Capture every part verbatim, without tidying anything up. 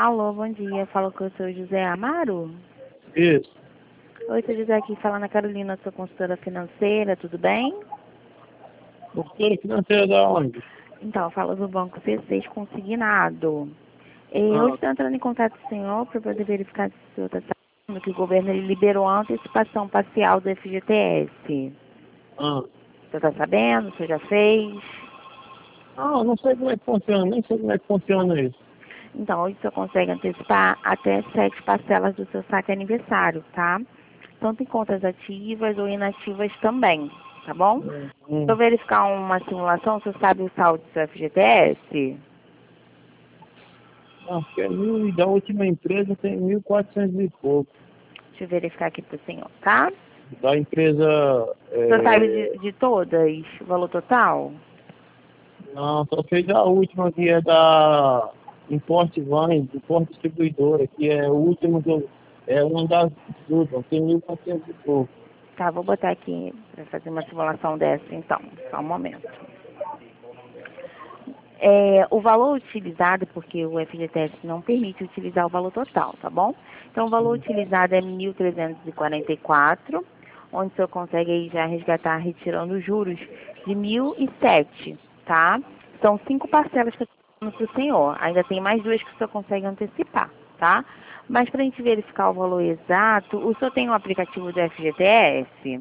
Alô, bom dia. Falo com o seu José Amaro? Isso. Oi, seu José, aqui falando a Carolina, sua consultora financeira, tudo bem? Consultora financeira da onde? Então, eu falo do Banco C seis Consignado. E hoje Ah, estou entrando em contato com o senhor para poder verificar se o senhor está sabendo que o governo ele liberou a antecipação parcial do F G T S. ah. Você está sabendo? Você já fez? Ah, não sei como é que funciona, nem sei como é que funciona isso. Então, hoje o senhor consegue antecipar até sete parcelas do seu saque aniversário, tá? Tanto em contas ativas ou inativas também, tá bom? Hum, Se eu hum. verificar uma simulação, você sabe o saldo do seu F G T S? Acho que é mil, e da última empresa tem mil e quatrocentos e pouco. Deixa eu verificar aqui pro senhor, tá? Da empresa, O senhor sabe é... de, de todas, o valor total? não, só fez a última que é da Importe Vans, Importe Distribuidora, que é o último que eu, é uma das últimas, tem mil e quatrocentos e pouco. Tá, vou botar aqui para fazer uma simulação dessa, então. Só um momento. É, o valor utilizado, porque o F G T S não permite utilizar o valor total, tá bom? Então, o valor utilizado é mil trezentos e quarenta e quatro, onde o senhor consegue aí já resgatar retirando os juros de mil e sete, tá? São cinco parcelas que eu estou dando para o senhor. Ainda tem mais duas que o senhor consegue antecipar, tá? Mas para a gente verificar o valor exato, o senhor tem o aplicativo do F G T S?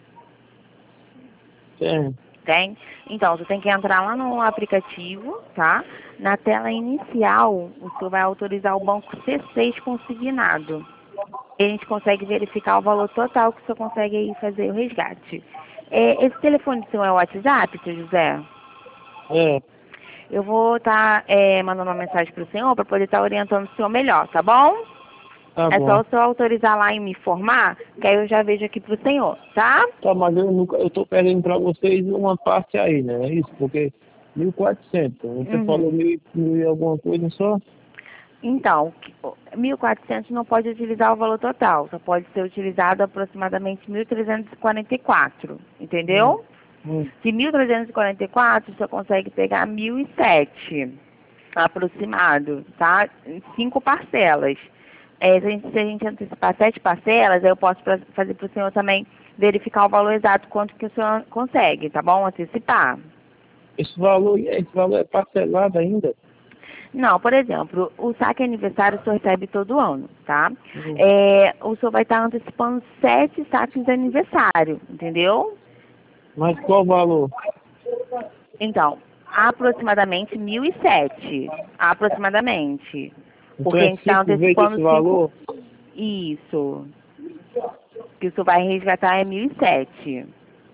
Tem. Tem? Então, você tem que entrar lá no aplicativo, tá? Na tela inicial, o senhor vai autorizar o banco C seis consignado. E a gente consegue verificar o valor total que o senhor consegue aí fazer o resgate. É, esse telefone do senhor é o WhatsApp, seu José? É, Eu vou estar mandando uma mensagem para o senhor para poder estar orientando o senhor melhor, tá bom? tá É só bom. o senhor autorizar lá e me informar, que aí eu já vejo aqui para o senhor, tá? Tá, mas eu nunca, eu tô perdendo para vocês uma parte aí, né? É isso, porque mil e quatrocentos, você falou Uhum. mil, e- mil e alguma coisa só? Então, mil e quatrocentos não pode utilizar o valor total, só pode ser utilizado aproximadamente mil trezentos e quarenta e quatro, Hum, entendeu? hum. De mil trezentos e quarenta e quatro, você consegue pegar mil e sete, aproximado, tá? Em cinco parcelas. É, se, a gente, se a gente antecipar sete parcelas, aí eu posso pra, fazer para o senhor também verificar o valor exato quanto que o senhor consegue, tá bom? Antecipar. Esse valor, esse valor é parcelado ainda? Não, por exemplo, o saque aniversário o senhor recebe todo ano, tá? Hum. É, o senhor vai estar antecipando sete saques de aniversário, entendeu? Mas qual valor? Então, aproximadamente mil e sete, aproximadamente. Então Porque a é gente está cinco vezes antecipando esse cinco. valor? Isso. Que o senhor vai resgatar é mil e sete.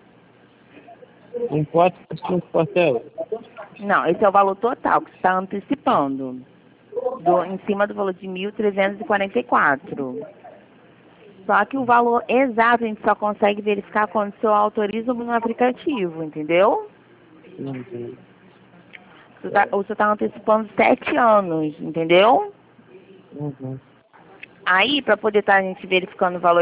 Em quatro por cinco parcelas? Não, esse é o valor total que você está antecipando. Do, em cima do valor de mil trezentos e quarenta e quatro. Só que o valor exato a gente só consegue verificar quando o senhor autoriza no aplicativo, entendeu? Uhum. O senhor está antecipando sete anos, entendeu? Uhum. Aí, para poder estar a gente verificando o valor